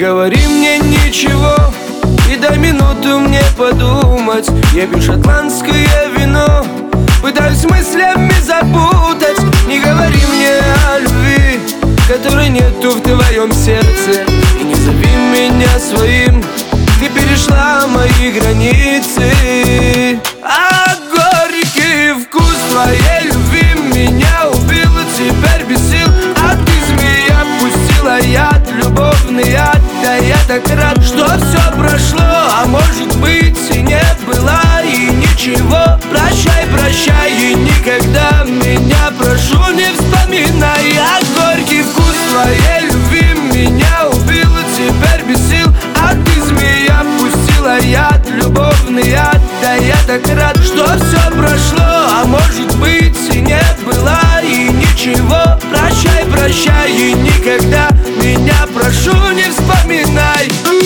говори мне ничего и дай минуту мне подумать. Я пью шотландское вино, пытаюсь мыслями запутать. Не говори мне о любви, которой нету в твоем сердце, и не зови меня своим, ты перешла мои границы. А горький вкус твоей любви меня убил, теперь без сил. А ты, змея, пустила яд, любовный яд. Да я так рад, что все прошло, а может быть и не было, и ничего. Прощай, прощай, и никогда меня, прошу, не вспоминай. А горький вкус твоей любви меня убил, теперь без сил. А ты, змея, пустила яд, любовный яд. Да я так рад, что все прошло, а может быть и не было, и ничего. Прощай, прощай, и никогда меня, прошу, не вспоминай.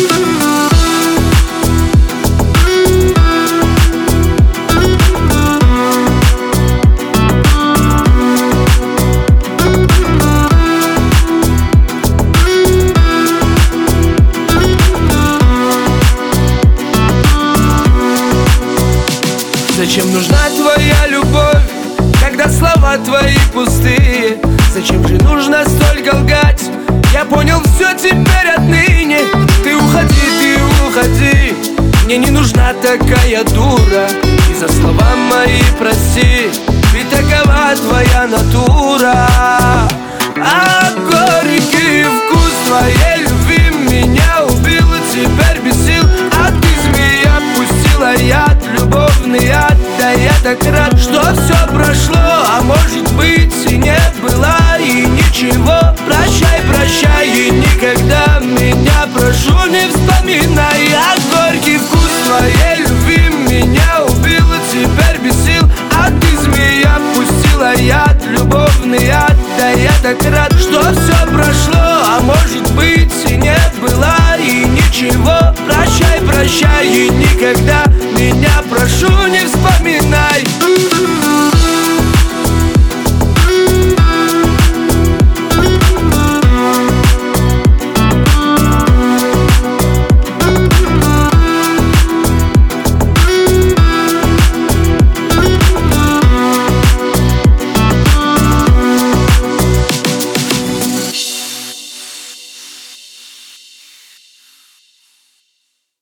Зачем нужна твоя любовь, когда слова твои пустые? Зачем же нужно столько лгать? Я понял все теперь отныне. Ты уходи, мне не нужна такая дура. И за слова мои прости, ведь такова твоя натура. А горький вкус твоей любви меня убил, теперь без сил. А ты, змея, пустила яд, любовный яд. Да я так рад, что все прошло, а может быть и не было, и ничего. Прощай, прощай, и никогда меня, прошу, не вспоминай. А горький вкус твоей любви меня убил, теперь без сил. А ты, змея, пустила яд, любовный яд. Да я так рад, что все прошло, а может быть и не было, и ничего. Прощай, прощай, и никогда меня, прошу,